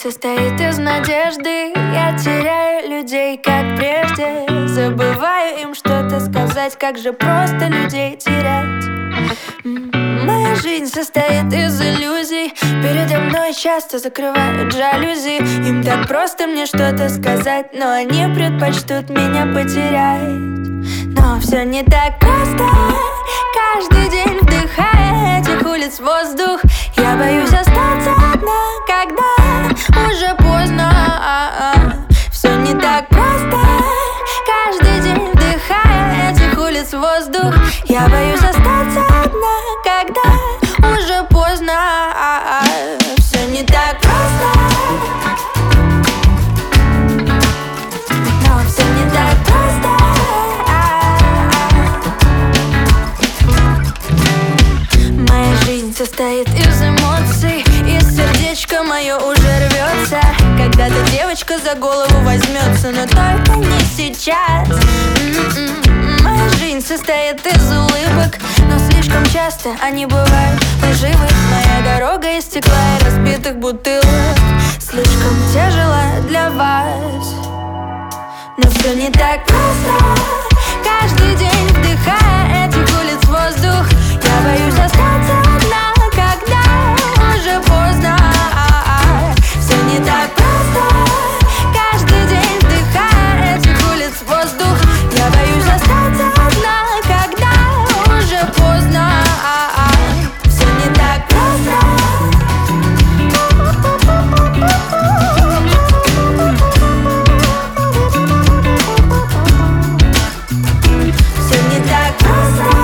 состоит из надежды. Я теряю людей, как прежде. Забываю им что-то сказать. Как же просто людей терять. Моя жизнь состоит из иллюзий. Передо мной часто закрывают жалюзи. Им так просто мне что-то сказать, но они предпочтут меня потерять. Но все не так просто. Каждый день вдыхая этих улиц воздух. Я боюсь остаться одна, когда уже поздно. Все не так просто. Каждый день вдыхая этих улиц воздух. Я боюсь остаться одна, когда уже поздно. Все не так просто. Но все не так просто. Моя жизнь состоит из эмоций, и сердечко мое уже рвется. Когда-то девочка за голову возьмется, но только не сейчас. Моя жизнь состоит из улыбок, но слишком часто они бывают лживы. Моя дорога из стекла и разбитых бутылок слишком тяжела для вас. Но все не так просто. Каждый день вдыхая этих улиц воздух. Я боюсь остаться одна, когда уже поздно. Все не так просто. Каждый день вдыхая этих улиц воздух. Я боюсь остаться одна, когда уже поздно. Все не так просто. Все не так просто.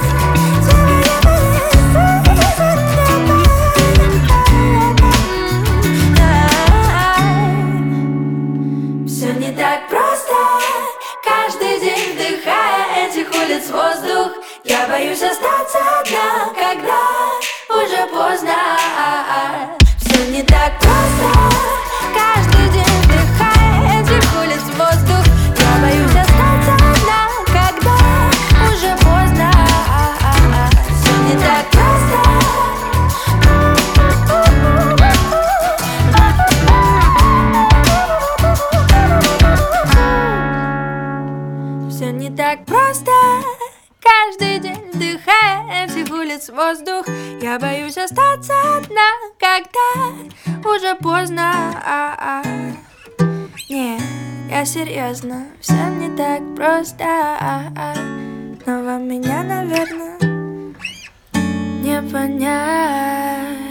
Все не так просто. Каждый день вдыхая этих улиц воздух. Я боюсь остаться одна, когда уже поздно. Все не так просто. Каждый день вдыхая этих улиц воздух. Я боюсь остаться одна, когда уже поздно. Все не так просто. Все не так просто. Каждый день вдыхая этих улиц воздух. Я боюсь остаться одна, когда уже поздно. Не, я серьезно. Все не так просто. Но вам меня, наверное, не понять.